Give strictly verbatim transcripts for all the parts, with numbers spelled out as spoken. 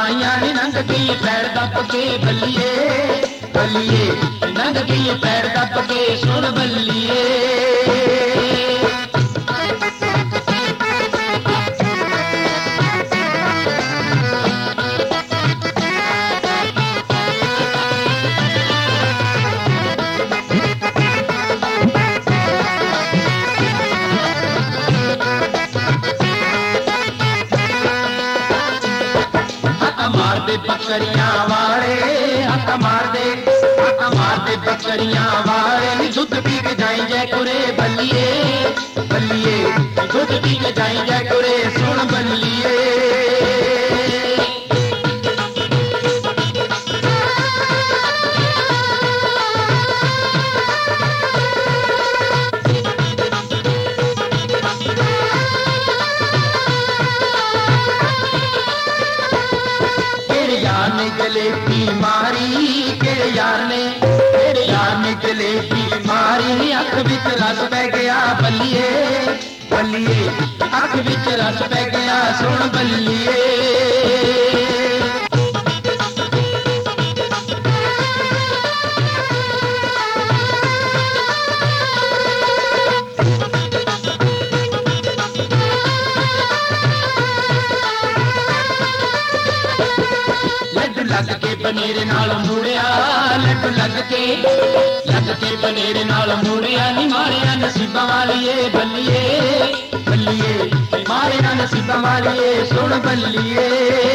ਮਾਈਆਂ ਨੀ ਲੰਘ ਗਈ ਪੈੜ ਦੱਬ ਕੇ ਬੱਲੀਏ ਬੱਲੀਏ ਲੰਘ ਗਈ ਪੈੜ ਦੱਬ ਕੇ ਸੁਣ ਬੱਲੀਏ। मारदे बकरियां वाले हक मारदे हक मारदे बकरियां वाले दुध पी के जाई जय कुरे बल्लिए बल्लिए दुध पी के जाई जय कुरे सुन बल्लिए। यार ने जलेबी मारी केड़े यार ने केड़े यार ने जलेबी मारी अख विच रस पै गया बल्लिए बल्लिए अख विच रस पै गया सुन बल्लिए। लग के बनेरे नाल मुड़िया लड्डू लग के लग के बनेरे नाल मुड़िया नी मारिया नसीबा वालिए बल्लिए बल्लिए मारिया नसीबा वालिए सुन बल्लिए।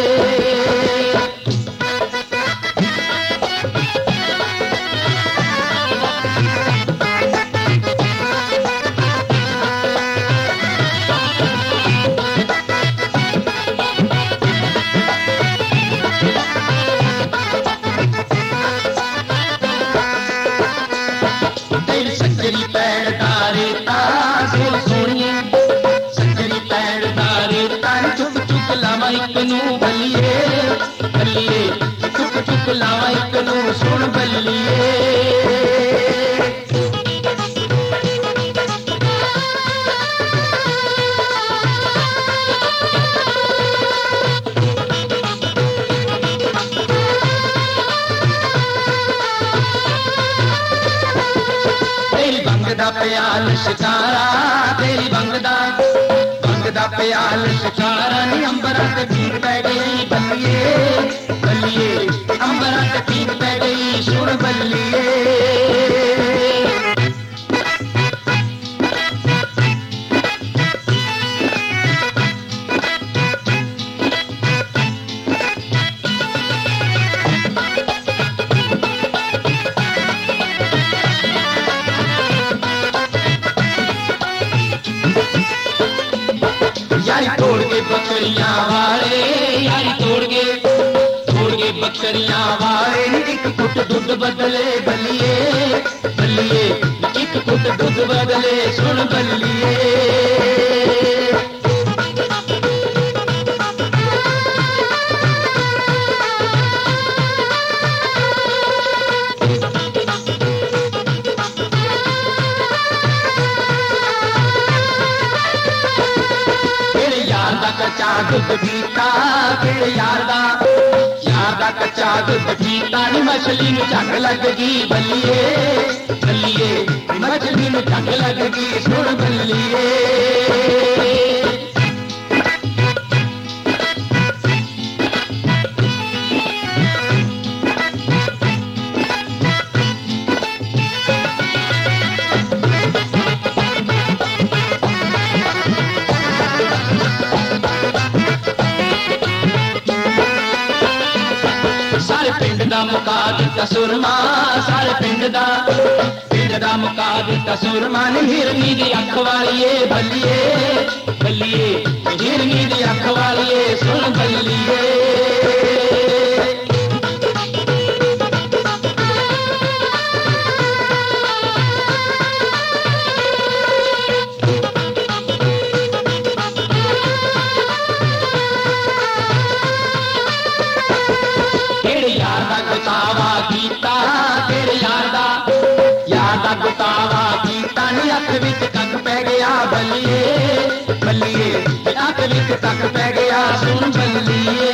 सजरी पैड़ तारे तार सोनिए सजरी पैड़ तारे तार चुप चुप लावा एक नू बल्लिए बल्लिए चुप चुप लावा एक नू सुन बल्लिए। प्याल शिकारा तेरी बंगदा बंगदा प्याल शिकारा नी अंबरा ते पीर पै गई बल्लिए बल्लिए अंबरा ते पीर पै गई सुन बल्लिए। यारी तोड़ के बकरियां वाले यारी तोड़ के तोड़ के बकरियां वाले एक फुट दूध बदले बल्लिए बल्लिए एक फुट दूध बदले सुन बल्लिए। कच्चा दुध पीता केड़े यार दा यार दा कच्चा दुध पीता नी मछली नू झंग लग गई बल्लिए बल्लिए मछली नू झंग लग गई सुन बल्लिए। सारे पिंड दा मुका दिता सुरमा सारे पिंड दा पिंड दा मुका दिता सुरमा नी हिरनी दी अख वालिए बल्लिए बल्लिए हिरनी दी अख वालिए सुन बल्लिए। गुतावा कीता तेरे यार दा यार दा गुतावा कीता नी अख विच तक पै गया बल्लिए बल्लिए अख विच तक पै गया सुन बल्लिए।